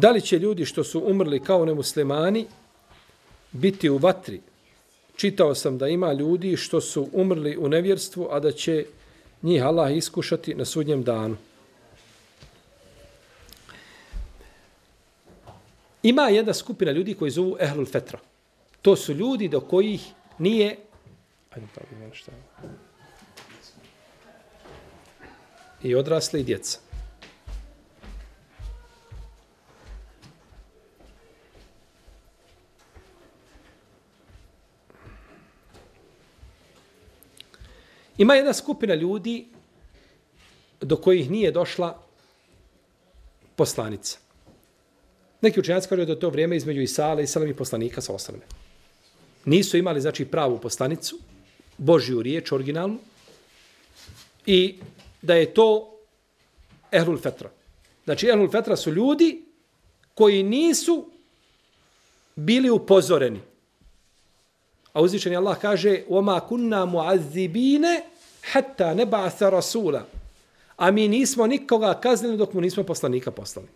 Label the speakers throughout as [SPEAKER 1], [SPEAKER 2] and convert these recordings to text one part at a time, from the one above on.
[SPEAKER 1] Da li će ljudi što su umrli kao nemuslimani biti u vatri? Čitao sam da ima ljudi što su umrli u nevjerstvu, a da će njih Allah iskušati na sudnjem danu. Ima jedna skupina ljudi koji zovu Ehlul Fetra. To su ljudi do kojih nije... Ajde, pa ima šta. I odrasli i djeca. Ima jedna skupina ljudi do kojih nije došla poslanica. Neki učenjaci kažu da je to vrijeme između Isa alejselam i poslanika sa osrame. Nisu imali, znači, pravu poslanicu, Božju riječ, originalnu, i da je to Ehlul Fetra. Znači, Ehlul Fetra su ljudi koji nisu bili upozoreni. A uzvišeni Allah kaže وَمَا كُنَّا مُعَذِّبِينَ حَتَّى نَبَعَثَ رَسُولًا. A mi nismo nikoga kaznili dok mu nismo poslanika poslali.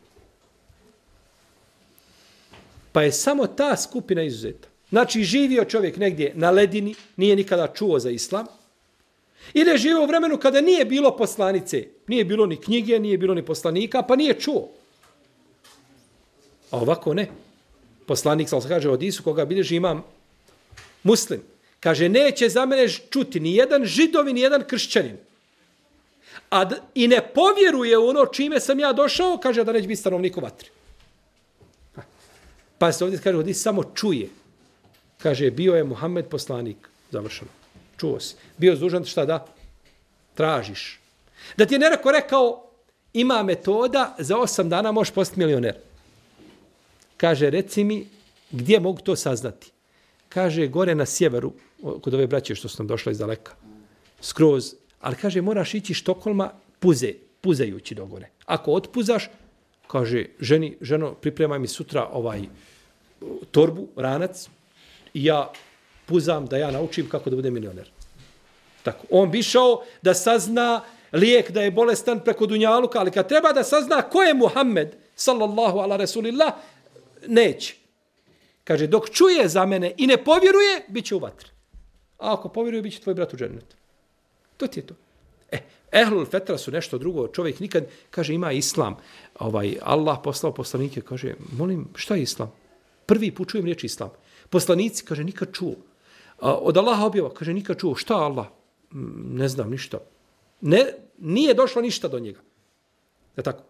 [SPEAKER 1] Pa je samo ta skupina izuzeta. Znači, živio čovjek negdje na ledini, nije nikada čuo za islam, ili je živio u vremenu kada nije bilo poslanice, nije bilo ni knjige, nije bilo ni poslanika, pa nije čuo. A ovako ne. Poslanik, sam se kaže, od Isu koga bilježi imam Muslim. Kaže, neće za mene čuti ni jedan židovi, ni jedan kršćanin. I ne povjeruje u ono čime sam ja došao, kaže da neće biti stanovnik u vatri. Pa se ovdje kaže, ovdje samo čuje. Kaže, bio je Muhammed poslanik. Završeno. Čuo si. Bio dužan šta da? Tražiš. Da ti je neko rekao, ima metoda, za 8 dana možeš postati milioner. Kaže, reci mi, gdje mogu to saznati? Kaže, gore na sjeveru, kod ove braće što su nam došla iz daleka, skroz, ali kaže, moraš ići Štokholma puzajući do gore. Ako otpuzaš, kaže, ženo, pripremaj mi sutra torbu, ranac, i ja puzam da ja naučim kako da budem milioner. Tako. On bi išao da sazna lijek da je bolestan preko dunjaluka, ali kad treba da sazna ko je Muhammed, sallallahu ala rasulillah, neće. Kaže, dok čuje za mene i ne povjeruje, bit će u vatri. A ako povjeruje, bit će tvoj brat u džennetu. To ti je to. Ehlul Fetra su nešto drugo. Čovjek nikad, kaže, ima islam. Allah poslao poslanike, kaže, molim, šta je islam? Prvi put čujem riječ islam. Poslanici, kaže, nikad čuo. Od Allaha objava, kaže, nikad čuo. Šta Allah? Ne znam ništa. Nije došlo ništa do njega. Je tako?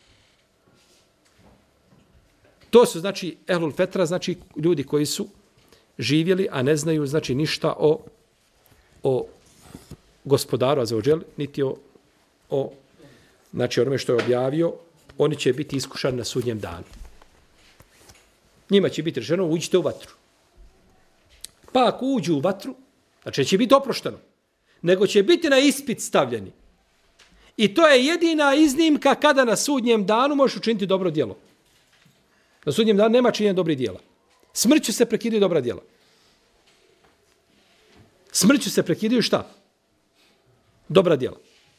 [SPEAKER 1] To su, znači, Ehlul Fetra, znači, ljudi koji su živjeli, a ne znaju, znači, ništa o gospodaru Azeođel, niti znači, onome što je objavio, oni će biti iskušani na sudnjem danu. Njima će biti rečeno, uđite u vatru. Pa ako uđu u vatru, znači, će biti oprošteno, nego će biti na ispit stavljeni. I to je jedina iznimka kada na sudnjem danu možeš učiniti dobro djelo. Na sudnjem danu nema činjenja dobrih djela. Smrću se prekidaju dobra djela. Smrću se prekidaju šta? Dobra djela.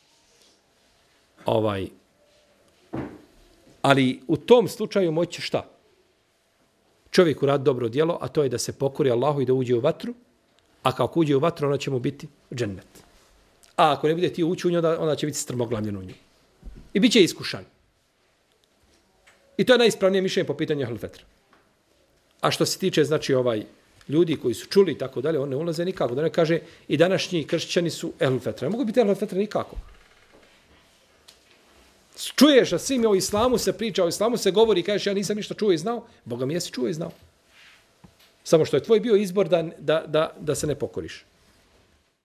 [SPEAKER 1] Ali u tom slučaju moći šta? Čovjek uradi dobro djelo, a to je da se pokori Allahu i da uđe u vatru, a kako uđe u vatru, ona će mu biti džennet. A ako ne bude ti ući u nju, onda će biti strmoglavljen u nju. I bit će iskušan. I to je najispravnije mišljenje po pitanju Ehlul Fetra. A što se tiče, znači, ljudi koji su čuli i tako dalje, on ne ulaze nikako. Da ne kaže, i današnji kršćani su Ehlul Fetra. Ne mogu biti Ehlul Fetra nikako. Čuješ da svim o islamu se priča, o islamu se govori i kažeš, ja nisam ništa čuo i znao. Boga mi jesi čuo i znao. Samo što je tvoj bio izbor da se ne pokoriš.